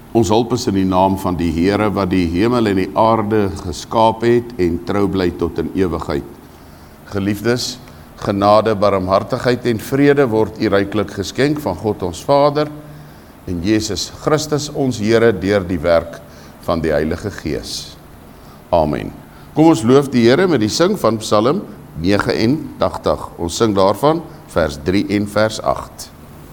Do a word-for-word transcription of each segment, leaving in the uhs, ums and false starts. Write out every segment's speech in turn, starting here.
Ons hulp is in die naam van die Here wat die hemel en die aarde geskaap het en trou bly tot in ewigheid. Geliefdes, genade, barmhartigheid en vrede word u ryklik geskenk van God ons Vader en Jesus Christus ons Here deur die werk van die Heilige Gees. Amen. Kom ons loof die Here met die sing van Psalm negenentachtig. Ons sing daarvan vers drie en vers agt.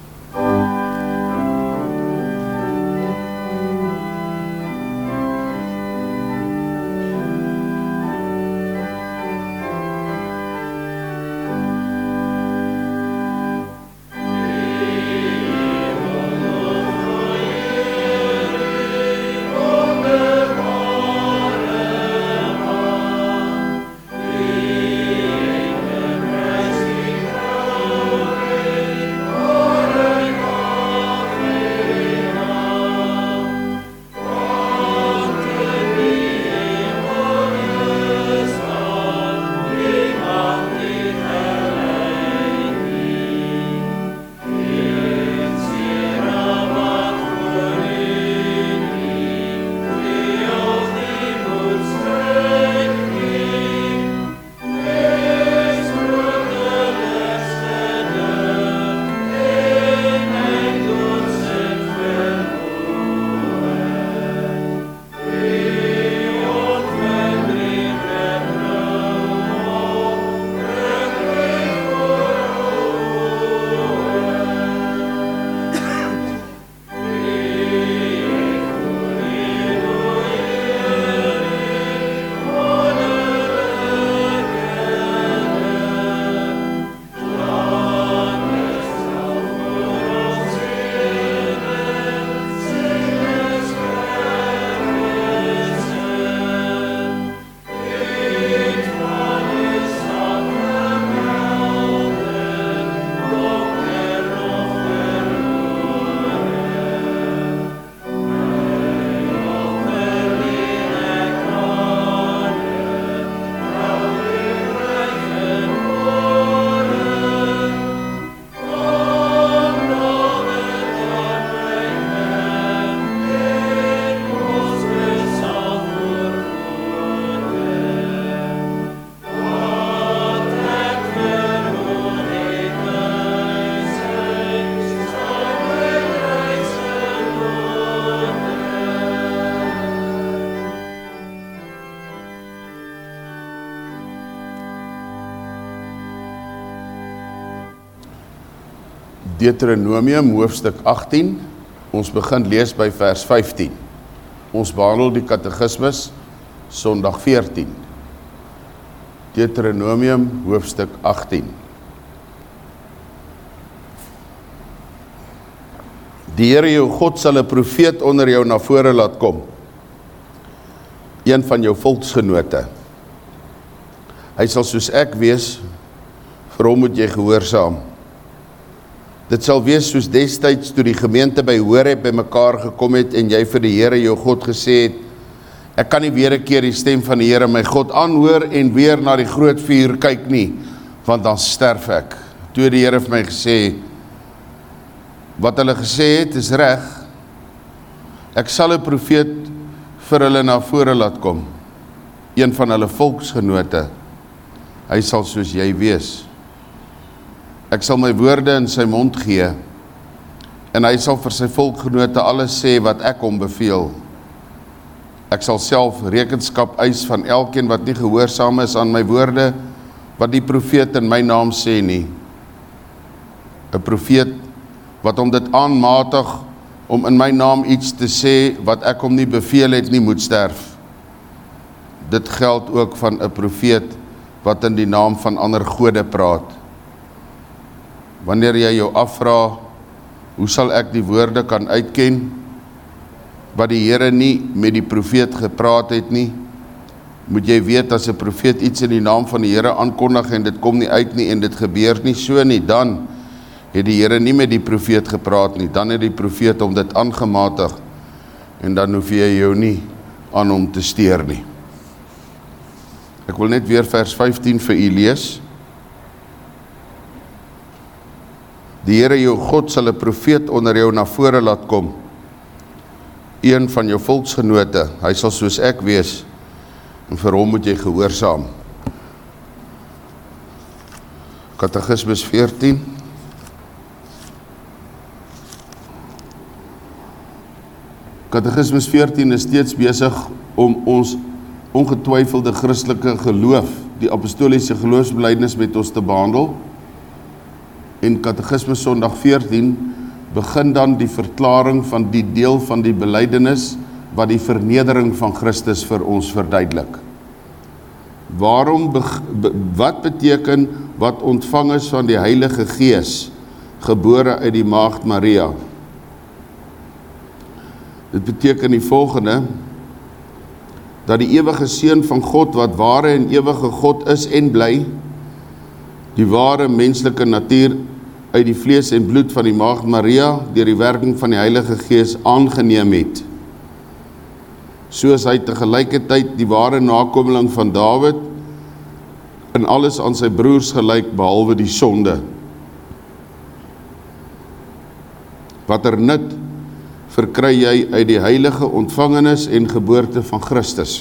Deuteronomium hoofstuk agttien, ons begin lees by vers vyftien. Ons behandel die katekismus Sondag veertien. Deuteronomium hoofstuk agttien. Die Here jou God sal 'n profeet onder jou na vore laat kom, een van jou volksgenote. Hy sal soos ek wees, vir hom moet jy gehoorsaam. Dit sal wees soos destyds toe die gemeente by Horeb by mekaar gekom het en jy vir die Here jou God gesê het, ek kan nie weer 'n keer die stem van die Here my God aanhoor en weer na die groot vuur kyk nie, want dan sterf ek. Toe die Here vir my gesê, wat hulle gesê het is reg, ek sal 'n profeet vir hulle na vore laat kom, een van hulle volksgenote, hy sal soos jy wees. Ek sal my woorde in sy mond gee, en hy sal vir sy volkgenote alles sê wat ek hom beveel. Ek sal self rekenskap eis van elkeen wat nie gehoorsaam is aan my woorde, wat die profeet in my naam sê nie. 'n Profeet wat hom dit aanmatig om in my naam iets te sê wat ek hom nie beveel het nie, moet sterf. Dit geld ook van 'n profeet wat in die naam van ander gode praat. Wanneer jy jou afvra, hoe sal ek die woorde kan uitken, wat die Here nie met die profeet gepraat het nie, moet jy weet, as 'n profeet iets in die naam van die Here aankondig en dit kom nie uit nie en dit gebeur nie so nie, dan het die Here nie met die profeet gepraat nie, dan het die profeet hom dit aangematig en dan hoef jy jou nie aan hom te steur nie. Ek wil net weer vers vyftien vir u lees. Die Here jou God sal 'n profeet onder jou na vore laat kom, een van jou volksgenote, hy sal soos ek wees, en vir hom moet jy gehoorsaam. Katekismus veertien. Katekismus veertien is steeds besig om ons ongetwyfelde Christelike geloof, die apostoliese geloofsbelijdenis met ons te behandel. En Katekismus Sondag veertien begin dan die verklaring van die deel van die belijdenis wat die vernedering van Christus vir ons verduidelik. Waarom, wat beteken wat ontvang is van die Heilige Gees, gebore uit die Maagd Maria? Dit beteken die volgende, dat die ewige Seun van God, wat ware en ewige God is en bly, die ware menslike natuur uit die vlees en bloed van die Maagd Maria, deur die werking van die Heilige Gees aangeneem het, soos hy tegelijkertyd die ware nakomeling van Dawid, in alles aan sy broers gelyk, behalwe die sonde. Watter nut verkry jy uit die heilige ontvangenis en geboorte van Christus?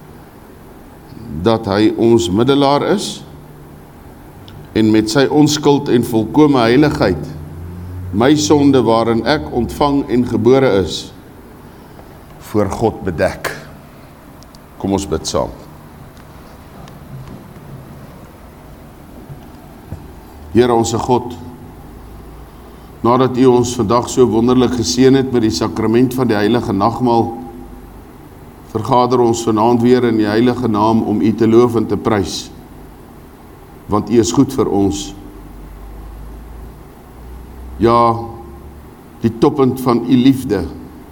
Dat hy ons middelaar is, en met sy onskuld en volkome heiligheid, my sonde waarin ek ontvang en gebore is, voor God bedek. Kom ons bid saam. Here onse God, nadat U ons vandag so wonderlik geseën het met die sakrament van die heilige nagmaal, vergader ons vanaand weer in die heilige naam om U te loof en te prys, want U is goed vir ons. Ja, die toppunt van U liefde,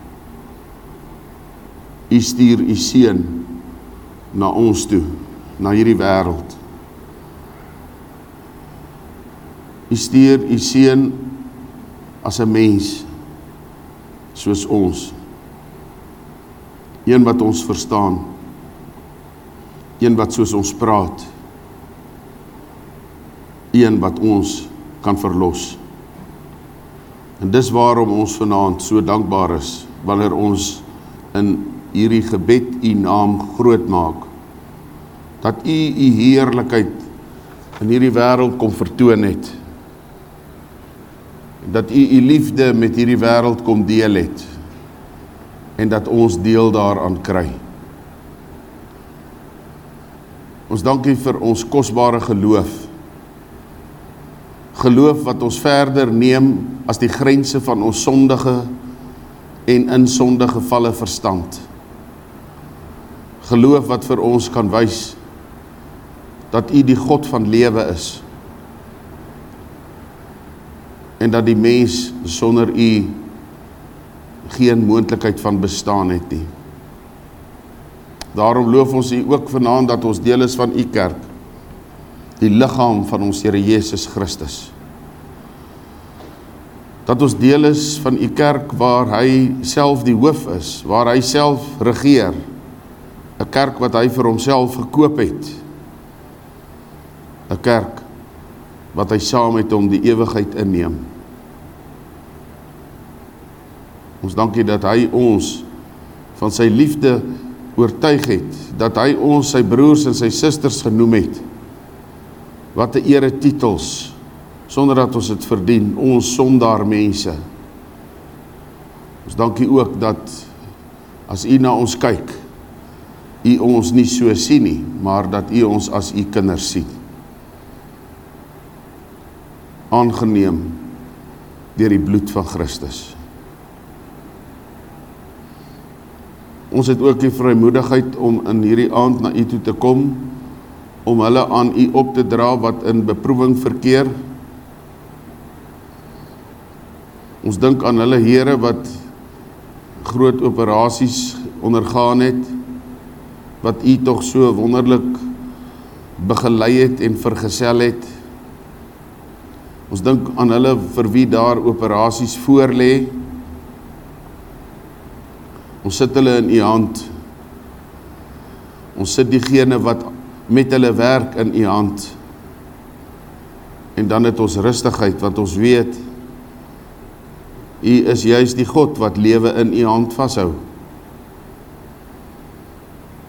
U stuur U Seun na ons toe, na hierdie wêreld. U stuur U Seun as 'n mens, soos ons. Een wat ons verstaan, een wat soos ons praat, een wat ons kan verlos. En dis waarom ons vanaand so dankbaar is, wanneer ons in hierdie gebed U naam groot maak, dat U U heerlikheid in hierdie wêreld kom vertoon het, dat U U liefde met hierdie wêreld kom deel het, en dat ons deel daaraan kry. Ons dank U vir ons kosbare geloof, geloof wat ons verder neem as die grense van ons sondige en in sonde gevalle verstand. Geloof wat vir ons kan wys dat U die God van lewe is, en dat die mens sonder U geen moontlikheid van bestaan het nie. Daarom loof ons U ook vanaand dat ons deel is van U kerk, die liggaam van ons Here Jesus Christus. Dat ons deel is van U kerk waar hy self die hoof is, waar hy self regeer, 'n kerk wat hy vir homself gekoop het, 'n kerk wat hy saam met hom die ewigheid inneem. Ons dankie dat hy ons van sy liefde oortuig het, dat hy ons sy broers en sy susters genoem het. Wat 'n ere titels, sonder dat ons het verdien, ons sondaar mense. Ons dankie ook dat as U na ons kyk, U ons nie so sien nie, maar dat U ons as U kinders sien. Aangeneem deur die bloed van Christus. Ons het ook die vrymoedigheid om in hierdie aand na U toe te kom, om hulle aan U op te dra wat in beproewing verkeer. Ons dink aan hulle Here wat groot operasies ondergaan het, wat U tog so wonderlik begelei het en vergesel het. Ons dink aan hulle vir wie daar operasies voor lê. Ons sit hulle in U hand. Ons sit diegene wat met hulle werk in U hand. En dan het ons rustigheid, want ons weet, U is juist die God wat lewe in U hand vashou.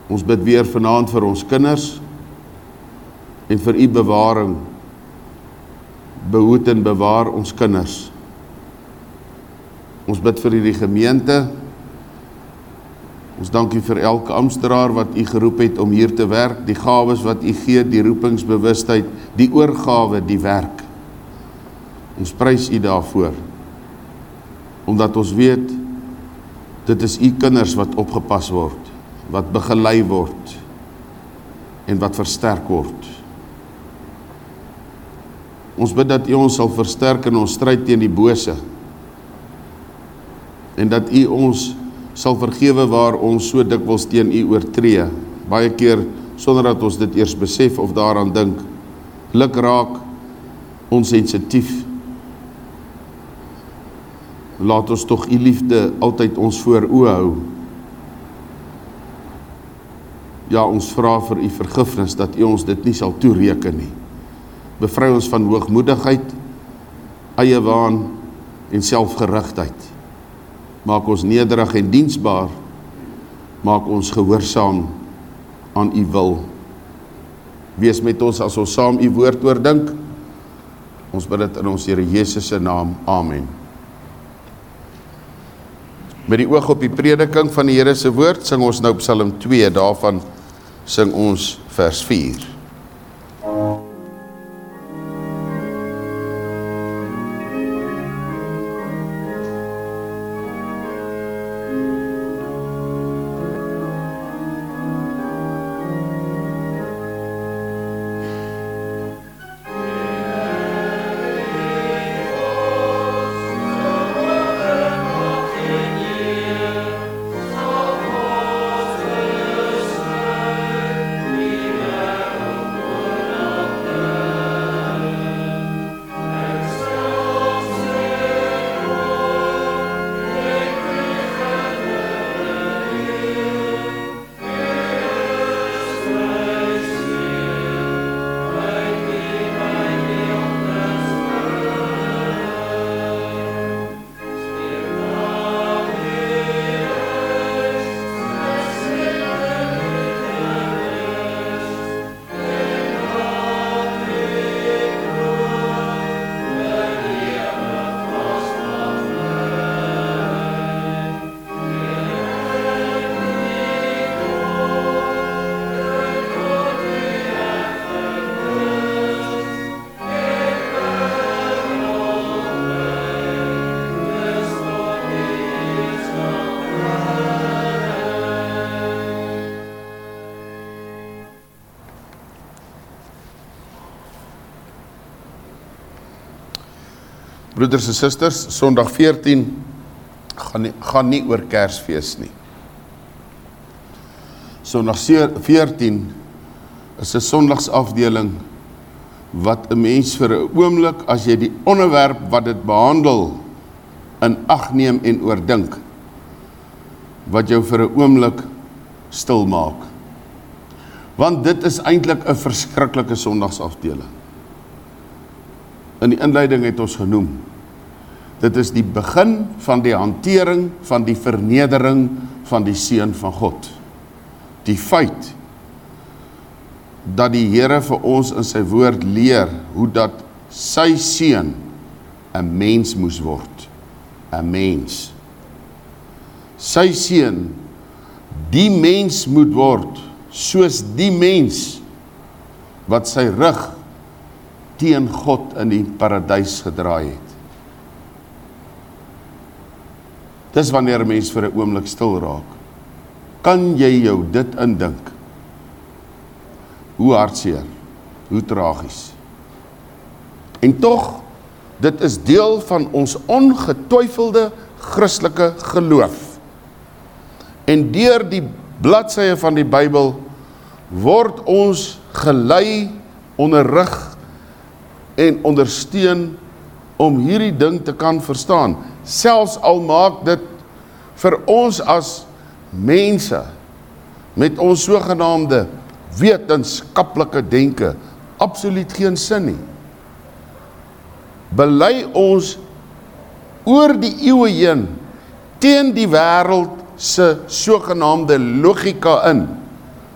Ons bid weer vanaand vir ons kinders en vir u bewaring. Behoed en bewaar ons kinders. Ons bid vir hierdie gemeente. Ons dank u vir elke amptenaar wat u geroep het om hier te werk, die gawes wat u gee, die roepingsbewustheid, die oorgawe, die werk. Ons prys u daarvoor, omdat ons weet, dit is u kinders wat opgepas word, wat begelei word, en wat versterk word. Ons bid dat u ons sal versterk in ons stryd teen die bose, en dat u ons sal vergewe waar ons so dikwels teen u oortree, baie keer sonder dat ons dit eers besef of daaraan dink. Luk raak onsensitief. Laat ons tog u liefde altyd ons voor oë hou. Ja, ons vra vir u vergifnis dat u ons dit nie sal toereken nie. Bevry ons van hoogmoedigheid, eie waan en selfgerigtheid. Maak ons nederig en diensbaar, maak ons gehoorsaam aan u wil. Wees met ons as ons saam u woord oordink. Ons bid dit in ons Here Jesus se naam. Amen. Met die oog op die prediking van die Here se woord, sing ons nou Psalm twee, daarvan sing ons vers vier. Broeders en susters, Sondag veertien gaan nie, gaan nie oor Kersfees nie. Sondag veertien is 'n Sondagsafdeling wat 'n mens vir 'n oomblik, as jy die onderwerp wat dit behandel in ag neem en oordink, wat jou vir 'n oomblik stil maak. Want dit is eintlik 'n verskriklike Sondagsafdeling. In die inleiding het ons genoem, dit is die begin van die hantering van die vernedering van die Seun van God. Die feit dat die Here vir ons in sy woord leer hoe dat sy Seun 'n mens moes word. 'n Mens. Sy Seun, die mens moet word, soos die mens wat sy rug teen God in die paradys gedraai het. Dis wanneer 'n mens vir 'n oomblik stil raak. Kan jy jou dit indink? Hoe hartseer, hoe tragies. En tog, dit is deel van ons ongetwyfelde Christelike geloof. En deur die bladsye van die Bybel word ons gelei, onderrig en ondersteun om hierdie ding te kan verstaan. Selfs al maak dit vir ons as mense met ons sogenaamde wetenskaplike denke absoluut geen sin nie. Bely ons oor die eeue heen teen die wêreld se sogenaamde logika in,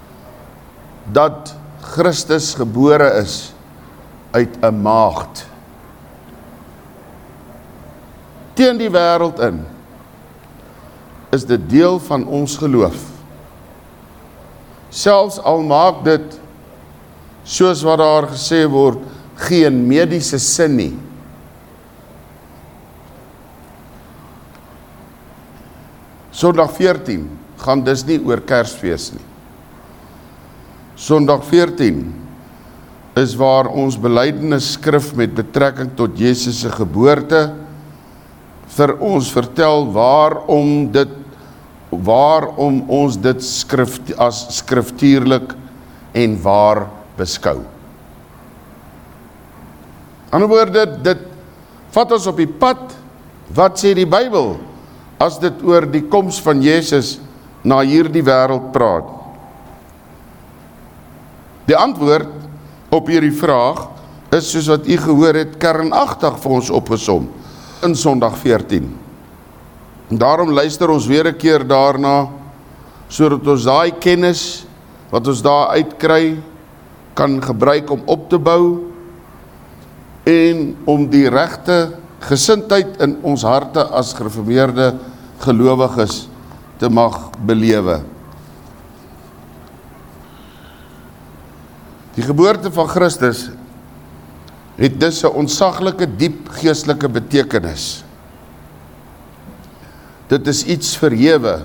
dat Christus gebore is uit 'n maagd. Teen die wêreld in, is dit deel van ons geloof. Selfs al maak dit, soos wat daar gesê word, geen mediese sin nie. Sondag veertien gaan dis nie oor Kersfees nie. Sondag veertien is waar ons belydenis skrif met betrekking tot Jesus se geboorte vir ons vertel waarom dit waarom ons dit skrif as skriftuurlik en waar beskou. Aan die ander woorde, dit vat ons op die pad, wat sê die Bybel, as dit oor die koms van Jesus na hierdie wêreld praat. Die antwoord op hierdie vraag is, soos wat u gehoor het, kernagtig vir ons opgesom in Sondag veertien. En daarom luister ons weer 'n keer daarna, sodat ons daai kennis wat ons daar uitkry kan gebruik om op te bou en om die regte gesindheid in ons harte as gereformeerde gelowiges te mag belewe. Die geboorte van Christus het dus 'n ontsaglike diep geestelike betekenis. Dit is iets verhewe.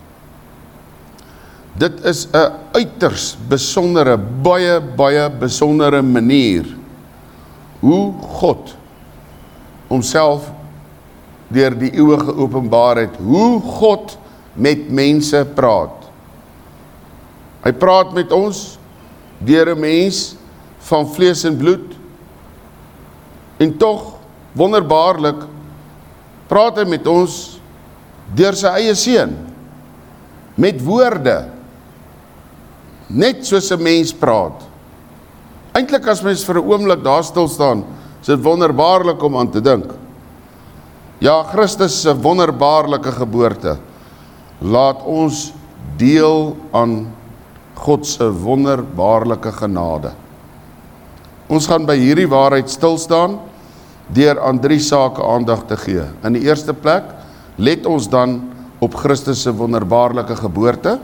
Dit is 'n uiters besondere, baie, baie besondere manier hoe God homself deur die eeue geopenbaar het, hoe God met mense praat. Hy praat met ons deur 'n mens van vlees en bloed, en tog, wonderbaarlik, praat hy met ons deur sy eie seun, met woorde, net soos 'n mens praat. Eintlik as mens vir 'n oomblik daar stil staan, is dit wonderbaarlik om aan te dink. Ja, Christus se wonderbaarlike geboorte laat ons deel aan God se wonderbaarlike genade. Ons gaan by hierdie waarheid stil staan deur aan drie sake aandag te gee. In die eerste plek, let ons dan op Christus se wonderbaarlike geboorte.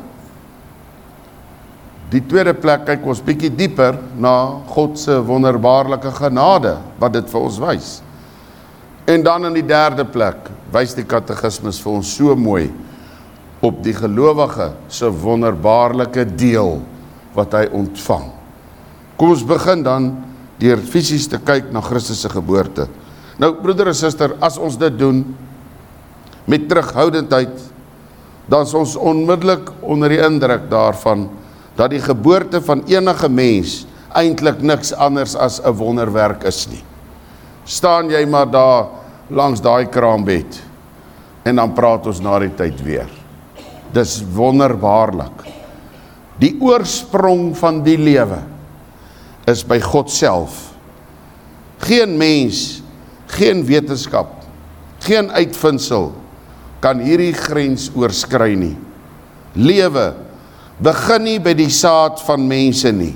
Die tweede plek kyk ons bietjie dieper na God se wonderbaarlike genade, wat dit vir ons wys. En dan in die derde plek, wys die katekismus vir ons so mooi op die gelowige se wonderbaarlike deel wat hy ontvang. Kom ons begin dan deur fisies te kyk na Christus se geboorte. Nou, broeder en suster, as ons dit doen met terughoudendheid, dan is ons onmiddellik onder die indruk daarvan dat die geboorte van enige mens eintlik niks anders as 'n wonderwerk is nie. Staan jy maar daar langs daai kraambed en dan praat ons na die tyd weer. Dis wonderbaarlik. Die oorsprong van die lewe is by God self. Geen mens, geen wetenskap, geen uitvindsel kan hierdie grens oorskry nie. Lewe begin nie by die saad van mense nie.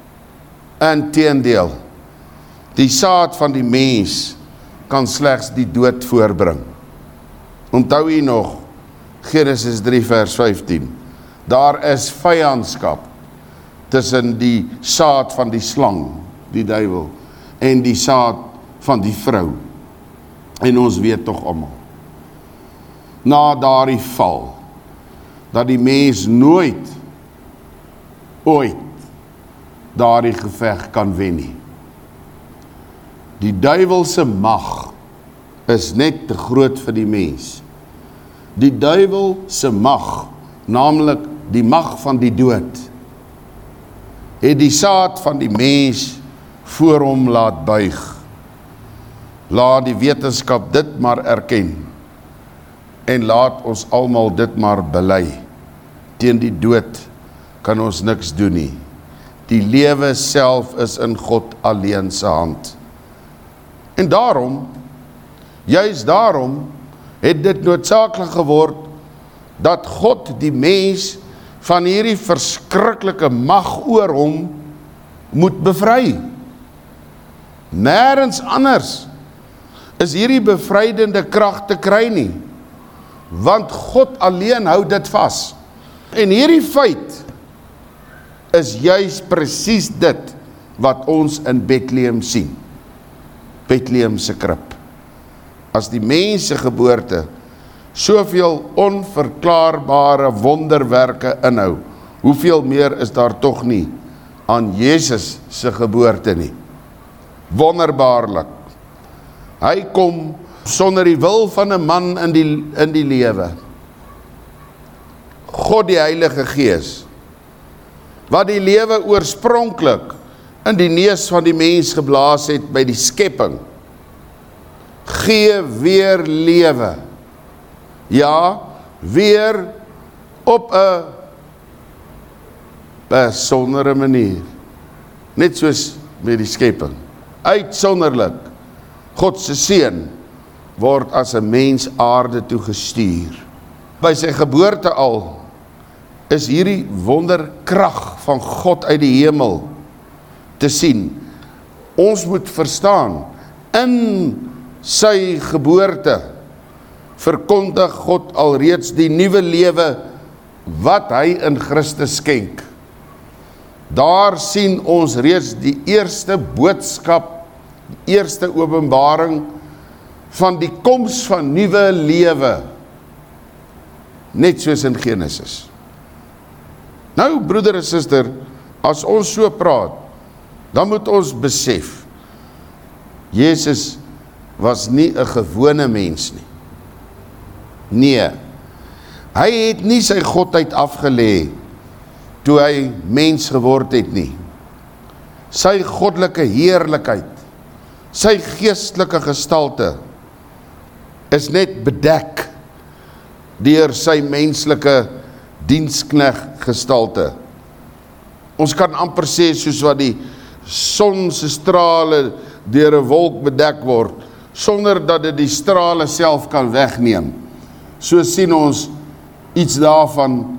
Inteendeel, die saad van die mens kan slegs die dood voorbring. Onthou jy nog, Genesis drie vers vyftien, daar is vyandskap tussen die saad van die slang, die duiwel, en die saad van die vrou. En ons weet tog almal, na daardie val, dat die mens nooit, ooit, daardie geveg kan wen nie. Die duiwelse mag is net te groot vir die mens. Die duiwel se mag, naamlik die mag van die dood, het die saad van die mens voor hom laat buig. Laat die wetenskap dit maar erken, en laat ons almal dit maar bely. Teen die dood kan ons niks doen nie. Die lewe self is in God alleen se hand. En daarom, juist daarom, het dit noodsaaklik geword, dat God die mens van hierdie verskriklike mag oor hom moet bevry. Nêrens anders is hierdie bevrydende krag te kry nie, want God alleen hou dit vas. En hierdie feit is juis presies dit wat ons in Bethlehem sien. Bethlehem se krib. As die mens se geboorte soveel onverklaarbare wonderwerke inhou, hoeveel meer is daar tog nie aan Jesus se geboorte nie. Wonderbaarlik. Hy kom sonder die wil van 'n man in die, in die lewe. God die Heilige Gees, wat die lewe oorspronklik in die neus van die mens geblaas het by die skepping, gee weer lewe. Ja, weer op 'n besondere manier. Net soos met die skepping. Uitsonderlik, God se seun word as 'n mens aarde toe gestuur. By sy geboorte al is hierdie wonderkrag van God uit die hemel te sien. Ons moet verstaan, in sy geboorte verkondig God alreeds die nuwe lewe wat hy in Christus skenk. Daar sien ons reeds die eerste boodskap, die eerste openbaring van die koms van nuwe lewe, net soos in Genesis. Nou, broeder en suster, as ons so praat, dan moet ons besef, Jesus was nie 'n gewone mens nie. Nee, hy het nie sy godheid afgelê toe hy mens geword het nie. Sy goddelike heerlikheid, sy geestelike gestalte is net bedek deur sy menslike diensknegt gestalte. Ons kan amper sê soos wat die son se strale deur 'n wolk bedek word, sonder dat dit die strale self kan wegneem. So sien ons iets daarvan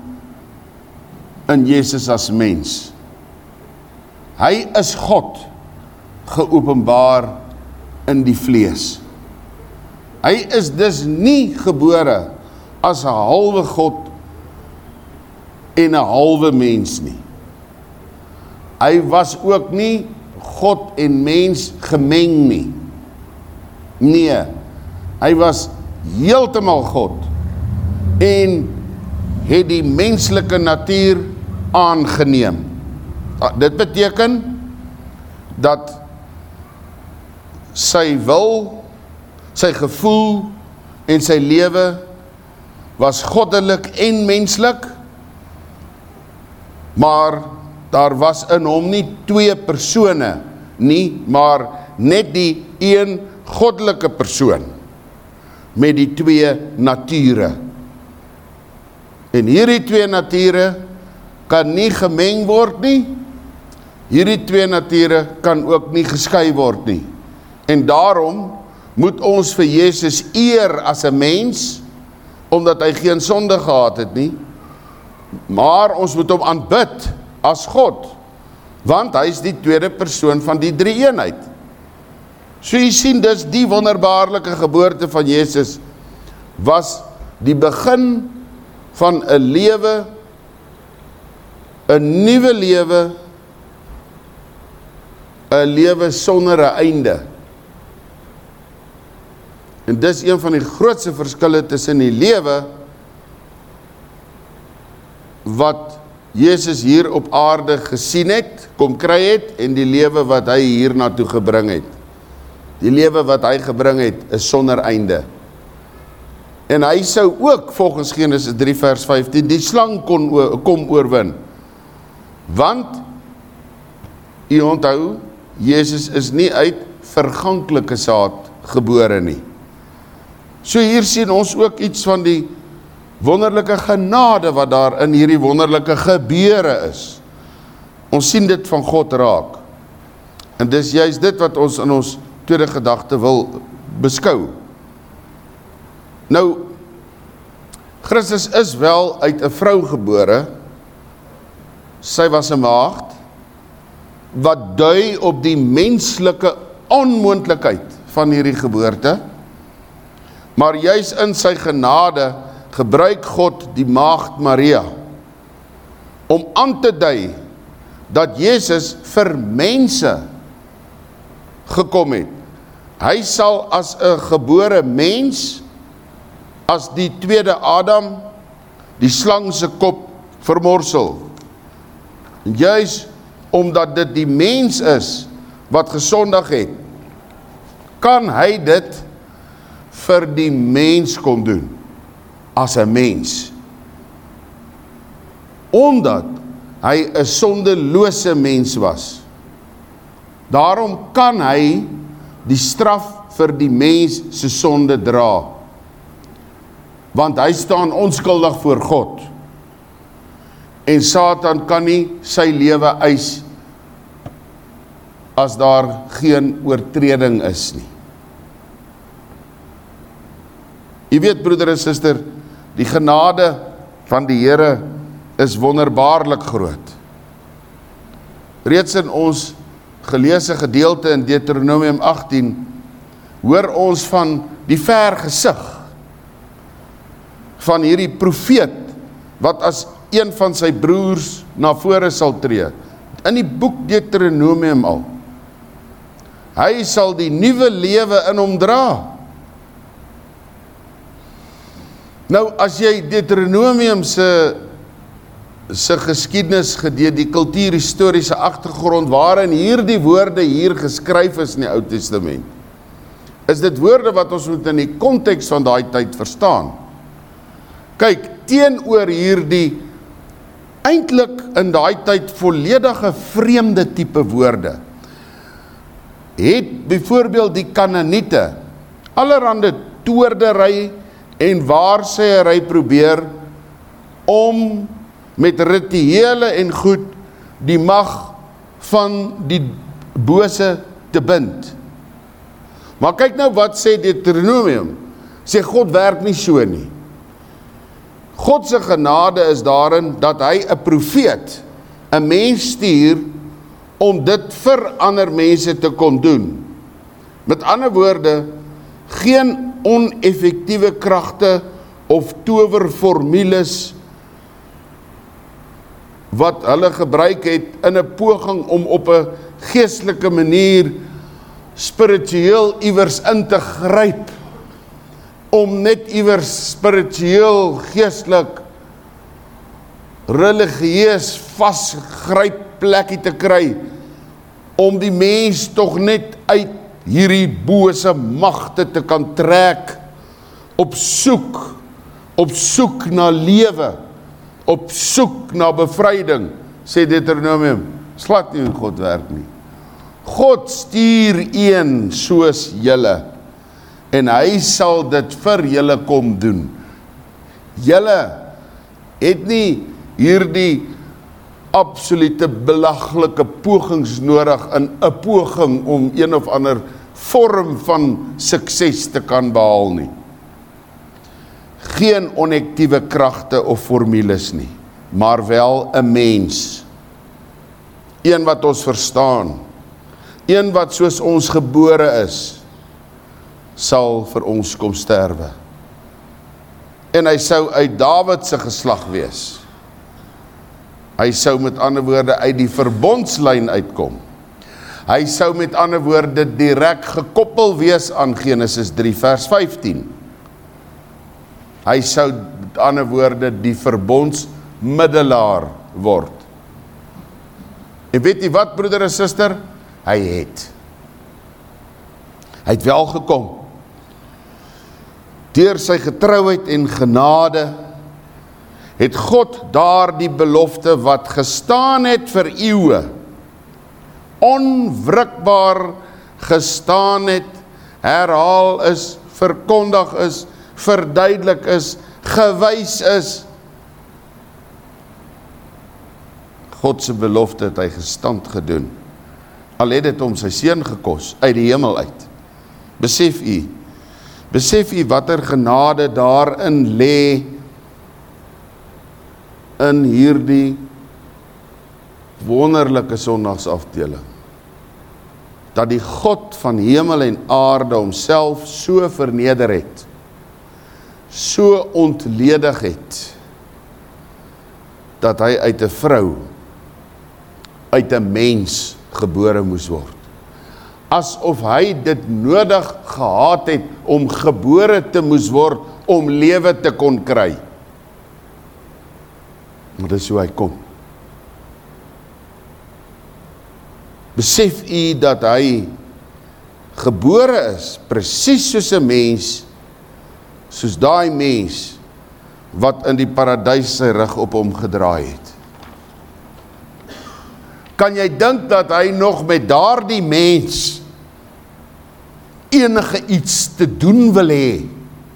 in Jesus as mens. Hy is God, geopenbaar in die vlees. Hy is dus nie gebore as 'n halwe God en 'n halwe mens nie. Hy was ook nie God en mens gemeng nie. Nee, hy was heeltemal God en het die menslike natuur aangeneem. Dit beteken dat sy wil, sy gevoel en sy lewe was goddelik en menslik, maar daar was in hom nie twee persone nie, maar net die een goddelike persoon met die twee nature. En hierdie twee nature kan nie gemeng word nie. Hierdie twee nature kan ook nie geskei word nie. En daarom moet ons vir Jesus eer as 'n mens, omdat hy geen sonde gehad het nie, maar ons moet hom aanbid as God, want hy is die tweede persoon van die drie-eenheid. So jy sien dus die wonderbaarlike geboorte van Jesus was die begin van 'n lewe, 'n nuwe lewe, 'n lewe sonder 'n einde. En dis een van die grootste verskille tussen die lewe wat Jesus hier op aarde gesien het, kom kry het, en die lewe wat hy hier naartoe gebring het. Die lewe wat hy gebring het, is sonder einde. En hy sou ook, volgens Genesis drie vers vyftien, die slang kon kom oorwin. Want, u onthou, Jesus is nie uit verganklike saad gebore nie. So hier sien ons ook iets van die wonderlike genade wat daar in hierdie wonderlike gebeure is. Ons sien dit van God raak. En dis juist dit wat ons in ons tweede gedagte wil beskou. Nou, Christus is wel uit 'n vrou gebore, sy was 'n maagd, wat dui op die menslike onmoontlikheid van hierdie geboorte, maar juis in sy genade gebruik God die maagd Maria om aan te dui dat Jesus vir mense gekom het. Hy sal as 'n gebore mens, as die tweede Adam, die slang se kop vermorsel. Juis omdat dit die mens is wat gesondig het, kan hy dit vir die mens kom doen, as 'n mens. Omdat hy 'n sondelose mens was. Daarom kan hy die straf vir die mens se sonde dra. Want hy staan onskuldig voor God. En Satan kan nie sy lewe eis as daar geen oortreding is nie. Jy weet, broeder en suster, die genade van die Here is wonderbaarlik groot. Reeds in ons geleesde gedeelte in Deuteronomium agttien, hoor ons van die vergesig van hierdie profeet, wat as een van sy broers na vore sal tree, in die boek Deuteronomium al. Hy sal die nuwe lewe in hom dra. Nou, as jy Deuteronomium se se geskiedenis gedeed, die kultuurhistoriese agtergrond waarin hierdie woorde hier geskryf is in die Ou Testament, is dit woorde wat ons moet in die konteks van daai tyd verstaan. Kyk, teenoor hierdie eintlik in daai tyd volledige vreemde tipe woorde, het byvoorbeeld die Kanaaniete allerhande toordery en waarsêery probeer om met rituele en goed die mag van die bose te bind. Maar kyk nou wat sê Deuteronomium, sê God werk nie so nie. God se genade is daarin dat hy 'n profeet, 'n mens stuur om dit vir ander mense te kon doen. Met ander woorde, geen oneffektiewe kragte of towerformules wat hulle gebruik het in 'n poging om op 'n geestelike manier spiritueel iewers in te gryp, om net iewers spiritueel, geestelik, religieus vasgryp plekkie te kry, om die mens tog net uit hierdie bose magte te kan trek, op soek, op soek na lewe, op soek na bevryding, sê Deuteronomium, slat nie hoe God werk nie. God stuur een soos julle, en hy sal dit vir julle kom doen. Julle het nie hierdie absolute belaglike pogings nodig in 'n poging om een of ander vorm van sukses te kan behaal nie. Geen onektiewe kragte of formules nie, maar wel 'n mens. Een wat ons verstaan, een wat soos ons gebore is, sal vir ons kom sterwe. En hy sou uit Dawid se geslag wees. Hy sou met ander woorde uit die verbondslyn uitkom. Hy sou met ander woorde direk gekoppel wees aan Genesis drie vers vyftien. Hy sou met ander woorde die verbondsmiddelaar word. En weet jy wat, broeder en suster? Hy het. Hy het wel gekom. Deur sy getrouheid en genade het God daar die belofte wat gestaan het vir eeue, onwrikbaar gestaan het, herhaal is, verkondig is, verduidelik is, gewys is. God se belofte het hy gestand gedoen. Al het dit hom sy seun gekos, uit die hemel uit. Besef u, besef u watter genade daarin lê, in hierdie wonderlike sondagsafdeling, dat die God van hemel en aarde homself so verneder het, so ontledig het, dat hy uit 'n vrou, uit 'n mens gebore moes word. Asof hy dit nodig gehad het om gebore te moes word, om lewe te kon kry. Maar dis hoe hy kom. Besef u dat hy gebore is, presies soos 'n mens, soos daai mens, wat in die paradys sy rug op hom gedraai het. Kan jy dink dat hy nog met daardie mens enige iets te doen wil hê?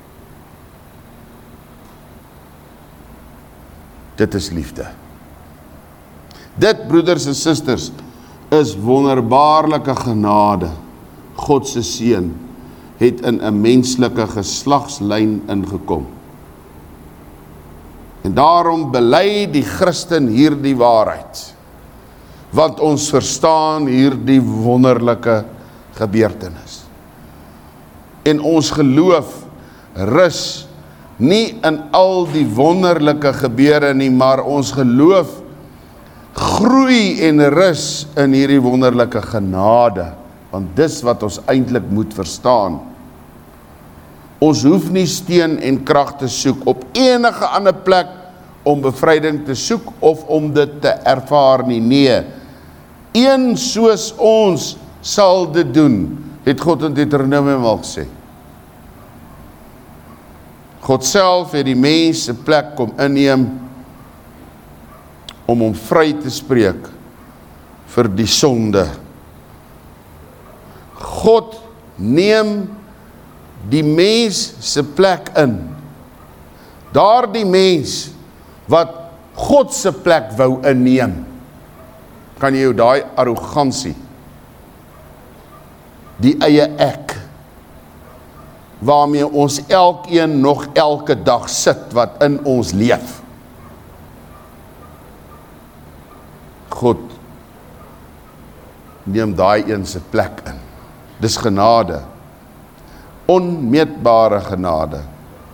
Dit is liefde. Dit, broeders en susters, is wonderbaarlike genade. God se seun het in 'n menslike geslagslyn ingekom. En daarom bely die Christen hierdie waarheid, want ons verstaan hierdie wonderlike gebeurtenis. En ons geloof rus nie in al die wonderlike gebeure nie, maar ons geloof groei en rus in hierdie wonderlike genade, want dis wat ons eintlik moet verstaan. Ons hoef nie steun en krag te soek op enige ander plek om bevryding te soek of om dit te ervaar nie. Nee, een soos ons sal dit doen, het God in Deuteronomium al gesê. God self het die mens se plek kom inneem om hom vry te spreek vir die sonde. God neem die mens se plek in. Daardie mens wat God se plek wou inneem. Kan jy jou daai arrogansie, die eie ek, waarmee ons elkeen nog elke dag sit wat in ons leef. God neem daai een se plek in. Dis genade, onmeetbare genade.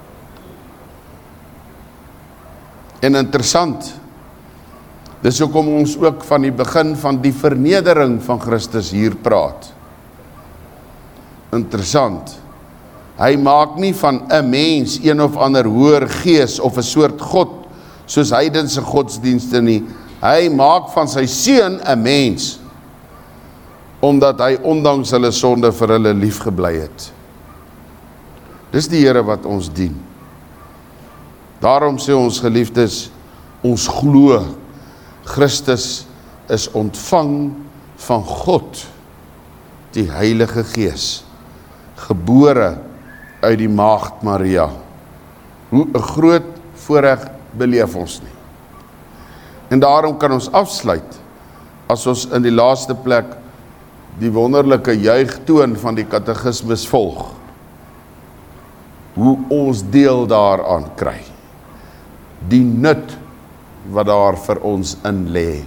En interessant, dis hoekom ons ook van die begin van die vernedering van Christus hier praat. Interessant, hy maak nie van 'n mens een of ander hoër gees of 'n soort God, soos heidense godsdienste nie. Hy maak van sy seun 'n mens, omdat hy ondanks hulle sonde vir hulle lief gebly het. Dis die Here wat ons dien. Daarom sê ons geliefdes, ons glo, Christus is ontvang van God, die Heilige Gees, gebore uit die maagd Maria. Hoe 'n groot voorreg beleef ons nie. En daarom kan ons afsluit, as ons in die laaste plek die wonderlike juigtoon van die katekismus volg, hoe ons deel daaraan kry. Die nut wat daar vir ons in lê.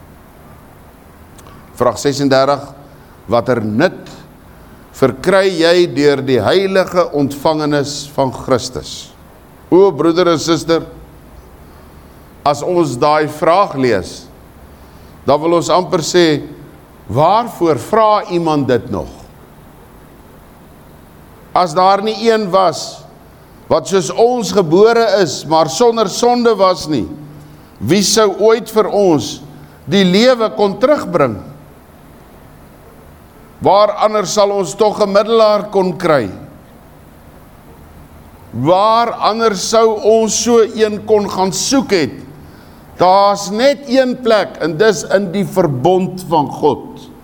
Vraag sesendertig, watter nut verkry jy deur die heilige ontvangenis van Christus? O broeder en suster, as ons daai vraag lees, dan wil ons amper sê, waarvoor vra iemand dit nog? As daar nie een was, wat soos ons gebore is, maar sonder sonde was nie, wie sou ooit vir ons die lewe kon terugbring? Waar anders sal ons tog 'n middelaar kon kry? Waar anders sou ons so een kon gaan soek het? Daar's net een plek, en dis in die verbond van God.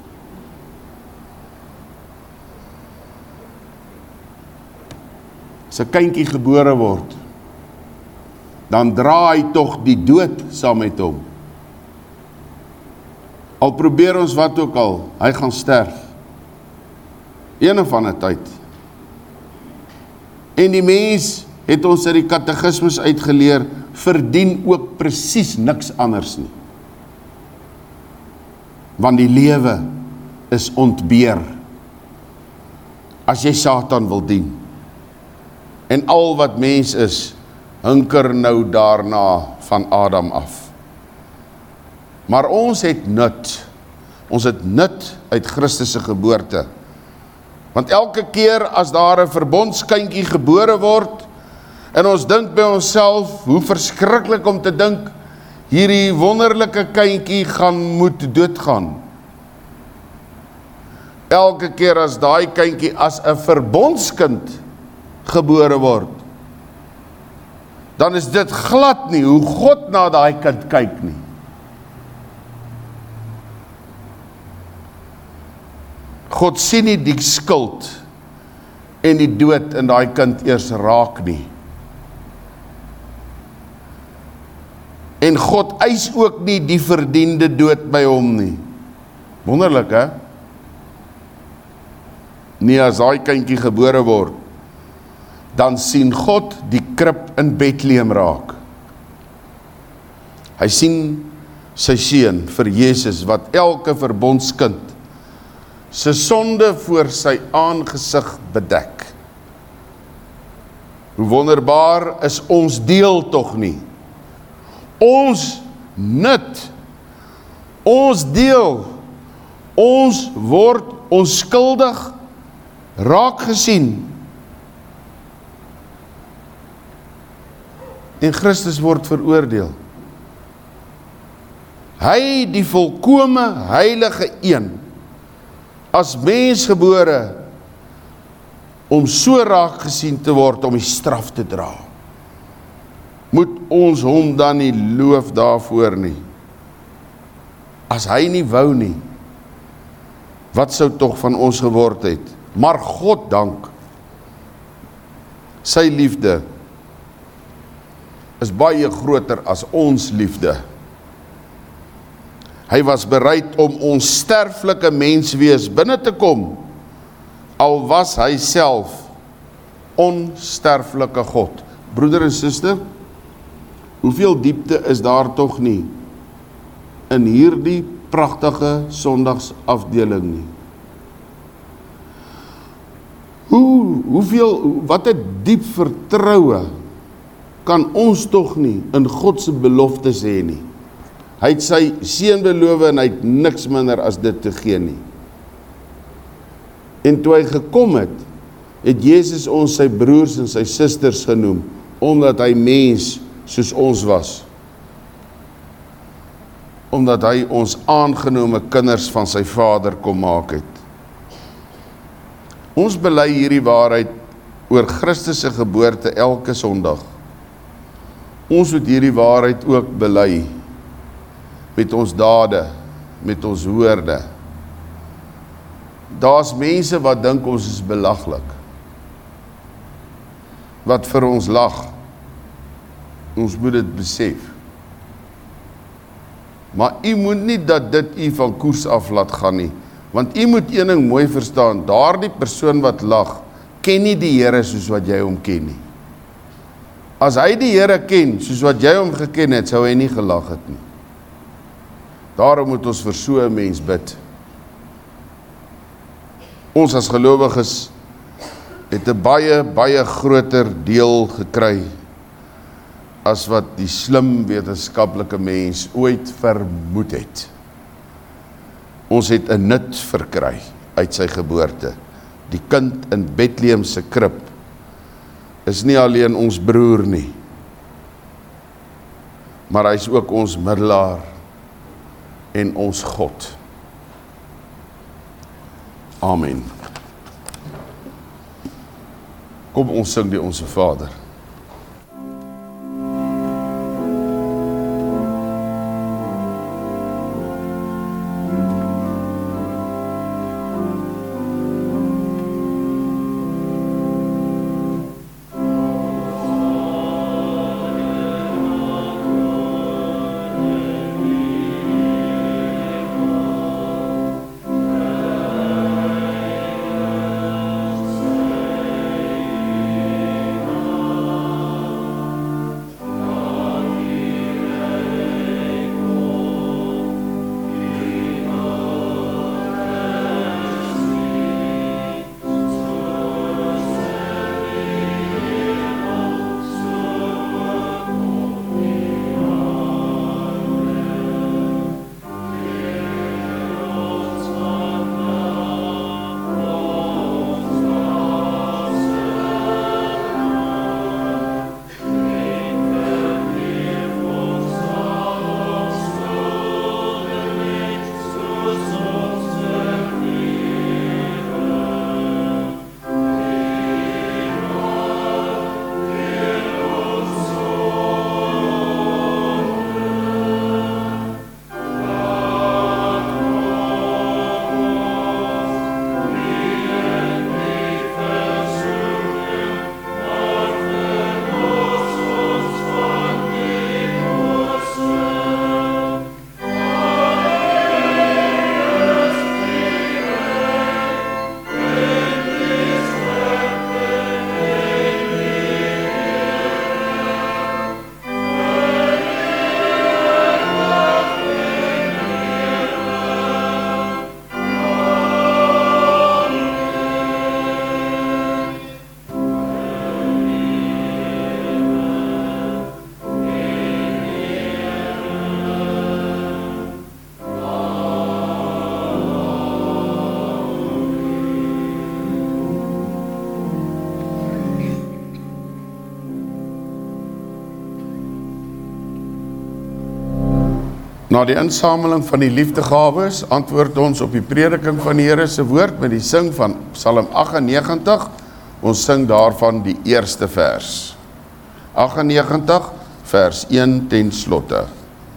As 'n kindjie gebore word, dan dra hy tog die dood saam met hom. Al probeer ons wat ook al, hy gaan sterf. Een of ander tyd. En die mens, het ons uit die katekismus uitgeleer, verdien ook presies niks anders nie. want die lewe is ontbeer, as jy Satan wil dien. En al wat mens is, hunker nou daarna van Adam af. Maar ons het nut, ons het nut uit Christus se geboorte. Want elke keer as daar 'n verbondskindjie gebore word, en ons dink by onsself, hoe verskriklik om te dink, hierdie wonderlike kindjie gaan moet doodgaan. Elke keer as daai kindjie as 'n verbondskind gebore word, dan is dit glad nie hoe God na daai kind kyk nie. God sien nie die skuld en die dood in daai kind eers raak nie. En God eis ook nie die verdiende dood by hom nie. Wonderlik, hè? Nee, as daai kindjie gebore word, dan sien God die krib in Bethlehem raak. Hy sien sy seun vir Jesus, wat elke verbondskind sy sonde voor sy aangesig bedek. Hoe wonderbaar is ons deel tog nie. Ons nut, ons deel, ons word onskuldig raak gesien. En Christus word veroordeel. Hy, die volkome heilige een, as mens gebore, om so raak gesien te word, om die straf te dra. Moet ons hom dan nie loof daarvoor nie? As hy nie wou nie, wat sou tog van ons geword het? Maar God dank, sy liefde is baie groter as ons liefde. Hy was bereid om ons sterflike menswees binne te kom, al was hy self onsterflike God. Broeder en suster, hoeveel diepte is daar tog nie in hierdie pragtige sondagsafdeling nie? Hoe, hoeveel, wat 'n diep vertroue kan ons tog nie in God se beloftes hê nie. Hy het sy seun beloof en hy het niks minder as dit te gee nie. En toe hy gekom het, het Jesus ons sy broers en sy susters genoem, omdat hy mens soos ons was. Omdat hy ons aangenome kinders van sy Vader kom maak het. Ons bely hierdie waarheid oor Christus se geboorte elke Sondag. Ons moet hierdie waarheid ook bely met ons dade, met ons woorde. Daar's mense wat dink ons is belaglik, wat vir ons lag. Ons moet dit besef. Maar u moet nie dat dit u van koers af laat gaan nie, want u moet een ding mooi verstaan, daardie persoon wat lag, ken nie die Here soos wat jy hom ken nie. As hy die Here ken, soos wat jy hom geken het, sou hy nie gelag het nie. Daarom moet ons vir so 'n mens bid. Ons as gelowiges het 'n baie, baie groter deel gekry as wat die slim wetenskaplike mens ooit vermoed het. Ons het 'n nut verkry uit sy geboorte. Die kind in Bethlehem se krib is nie alleen ons broer nie, maar hy is ook ons middelaar en ons God. Amen. Kom ons sing die Onse Vader. Na die insameling van die liefdegawes, antwoord ons op die prediking van die Here se woord met die sing van Psalm agt-en-negentig. Ons sing daarvan die eerste vers. agt-en-negentig, vers een ten slotte.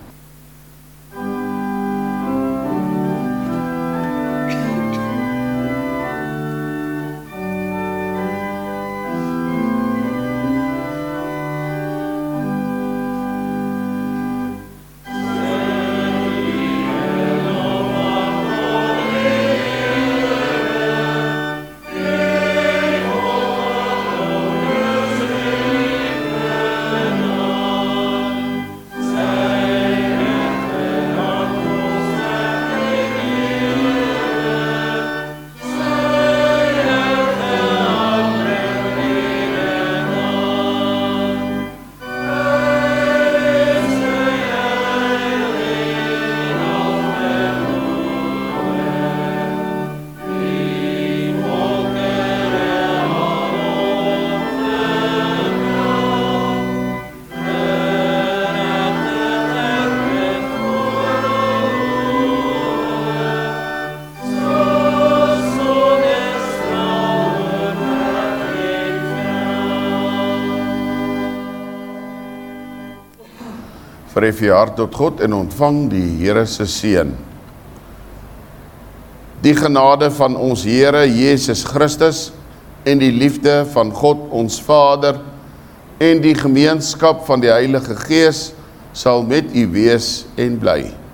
Verhef je hart tot God en ontvang die Here se seën. Die genade van ons Here Jesus Christus en die liefde van God ons Vader en die gemeenskap van die Heilige Gees sal met u wees en bly.